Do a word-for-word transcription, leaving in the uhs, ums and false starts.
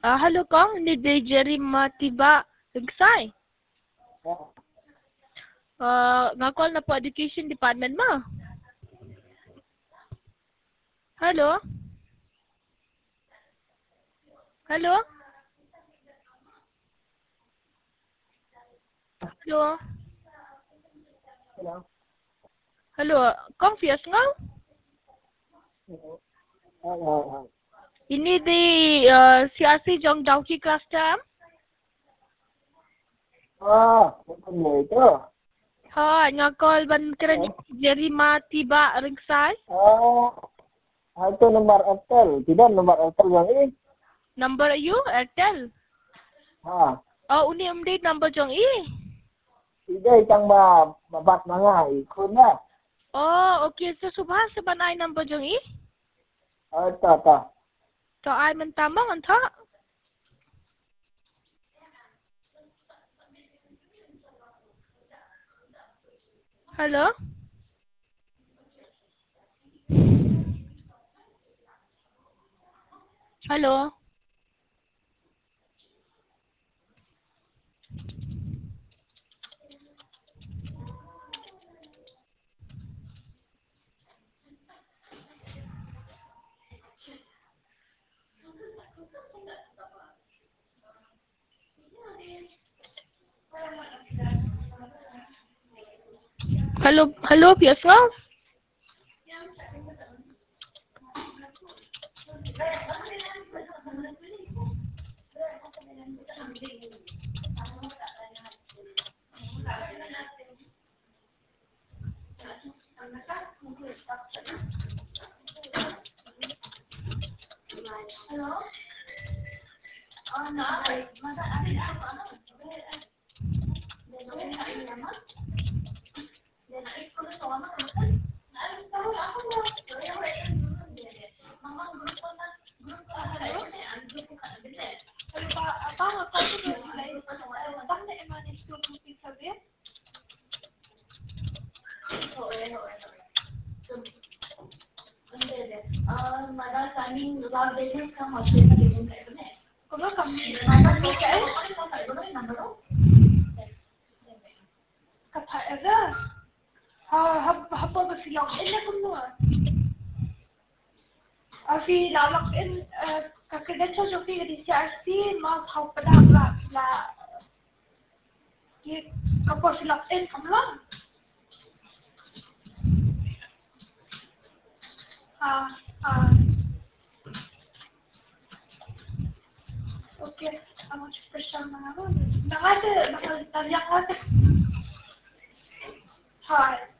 Ah, halo Kong, ni day Jerry Matiba Rigsay. Uh, ngakol na po Education Department mo. Halo? Halo? Halo? Hello. Halo? Kong Fias nga? Hello. Ini di uh, siasi jong dauki kelas jam? Ah, bukan itu. Ha, ngakol ban keren Jerry Matiba Rigsay. Oh, itu nomor Airtel. Tidak nomor Airtel yang ini. Number you Airtel. Ha, Oh, uni umdi number jong i. tidak yang ba babat mga ikon na. Oh, okay. So subha sa banay number jong i. Oh, ito, ito. So ay man tamang anta. Halo? Halo? Halo, halo, Fias nga? في لا لوك ان ككريدنشال جو في دي سي ار سي ما هو بدا لا لا ये कपो से lock in हम लोग हाँ हाँ okay हम कुछ प्रश्न मांगा ना ना तो ना तो ना तो हाँ